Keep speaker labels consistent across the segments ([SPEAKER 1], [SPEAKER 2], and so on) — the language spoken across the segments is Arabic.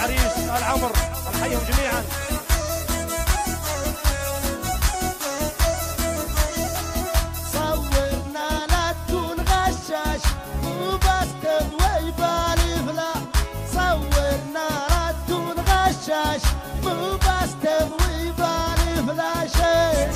[SPEAKER 1] العريس آل عمر نحييهم جميعا.
[SPEAKER 2] صورنا لا تكون غشاش وبس تضوي بالي فلا، صورنا لا تكون غشاش وبس تضوي بالي فلا شيء.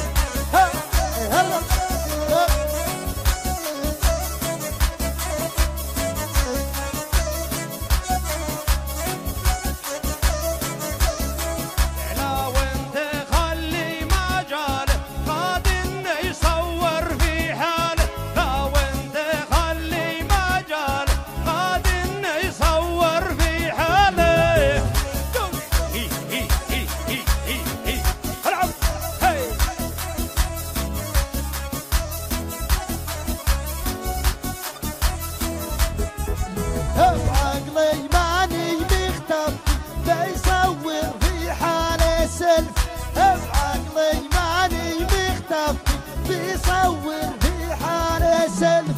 [SPEAKER 2] بعقلي ماني مختف بيصور في حالة سلف، بعقلي ماني مختف بيصور في حالة سلف.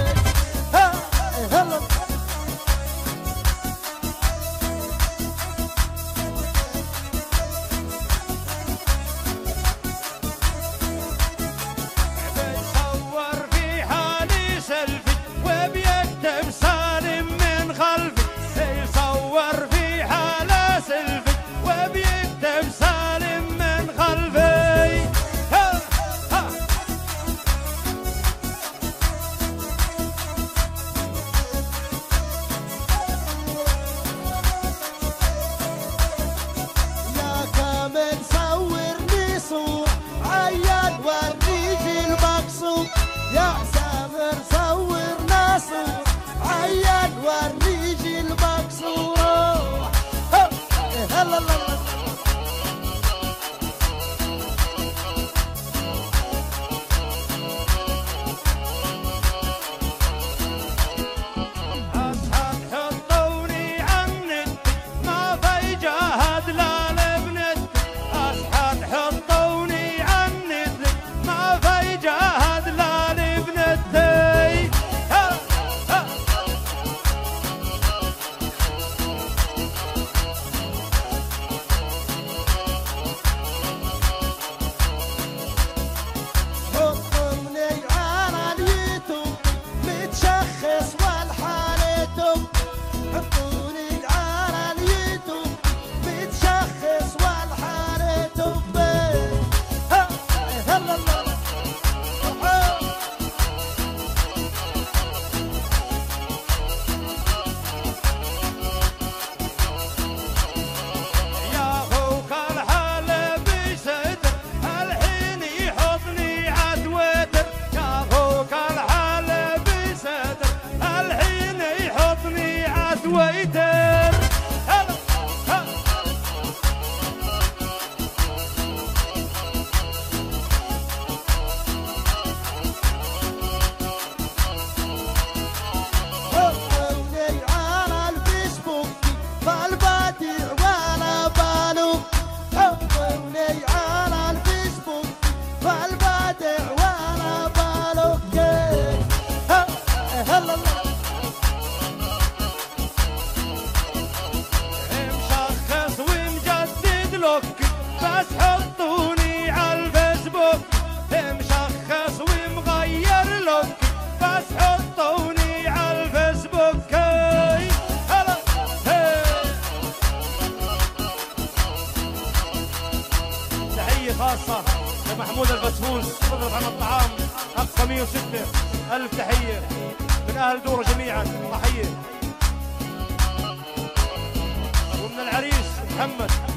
[SPEAKER 1] بيصور في حالي سلفي وبيكتب سالم من خلفي، يصور في حالة سلفي وبيكتب سالم من خلفي.
[SPEAKER 2] يا كامل صورني صور عياد وريجي المقصود، يا سامر صورنا صور عياد وريجي المقصود. هلا لا
[SPEAKER 1] أصحاب حطوني عنك ما في جهد لا لبنت، أصحاب حطوني عنك ما في جهد لا لبنتي.
[SPEAKER 2] حطوني على اليوتيوب متشخص والحالتهم، حطوني على اليوتيوب متشخص والحالتهم. هلا
[SPEAKER 1] يا أخوك الحالة بصدر الحين يحضني عدوتر، يا أخوك الحالة بصدر الحين يحضني عدوتر.
[SPEAKER 2] حطوني على الفيسبوك فالبادع ولا بالو، حطوني على الفيسبوك فالبادع ولا بالو. هلا
[SPEAKER 1] مشخص ومجدد لوك بس حطوني على الفيسبوك، مشخص ومغير لوك بس حطوني على الفيسبوك. هلا تحية خاصة لمحمود البسفوس مضرب عن الطعام أقصى 106، ألف تحية من أهل دورة جميعا تحية، ومن العريس محمد